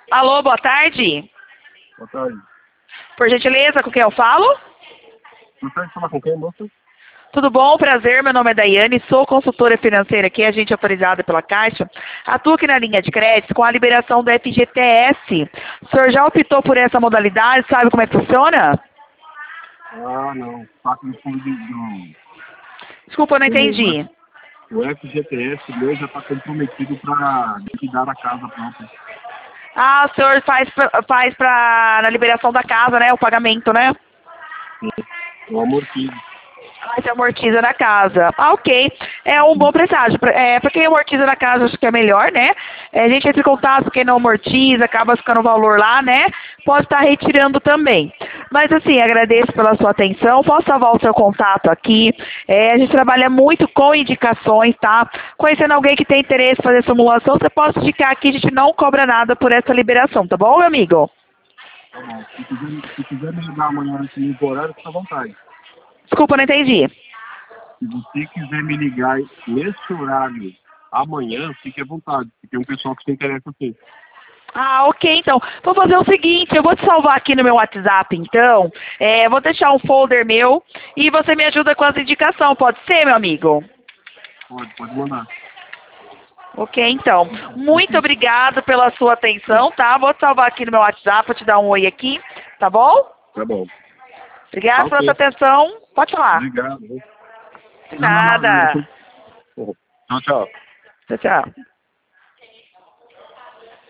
Alô, boa tarde. Boa tarde. Por gentileza, com quem eu falo? Gostaria de falar com quem, moça? Tudo bom? Prazer, meu nome é Daiane, sou consultora financeira aqui, agente autorizada pela Caixa. Atuo aqui na linha de crédito com a liberação do FGTS. O senhor já optou por essa modalidade? Sabe como é que funciona? Ah, não. Fato do fundo do... Desculpa, eu não entendi. O FGTS meu já está comprometido para liquidar a casa própria. Ah, o senhor faz na liberação da casa, né? O pagamento, né? O amortizo. Ah, você amortiza na casa. Ah, ok. É um bom presságio. Pra quem amortiza na casa, acho que é melhor, né? A gente entra em contato, quem não amortiza, acaba ficando o valor lá, né? Pode estar retirando também. Mas, assim, agradeço pela sua atenção. Posso salvar o seu contato aqui. A gente trabalha muito com indicações, tá? Conhecendo alguém que tem interesse em fazer simulação, você pode indicar aqui, a gente não cobra nada por essa liberação, tá bom, meu amigo? Tá bom. Se quiser me ligar amanhã antes do horário, fica à vontade. Desculpa, não entendi. Se você quiser me ligar nesse horário amanhã, fique à vontade. Porque tem um pessoal que se interessa assim. Ah, ok, então. Vou fazer o seguinte, eu vou te salvar aqui no meu WhatsApp, então. Vou deixar um folder meu e você me ajuda com as indicações, pode ser, meu amigo? Pode mandar. Ok, então. Muito obrigado pela sua atenção, tá? Vou te salvar aqui no meu WhatsApp, vou te dar um oi aqui, tá bom? Tá bom. Obrigado pela Ok. sua atenção. Pode falar. Obrigado. De Não, não, não. nada. Tchau, tchau. Tchau, tchau.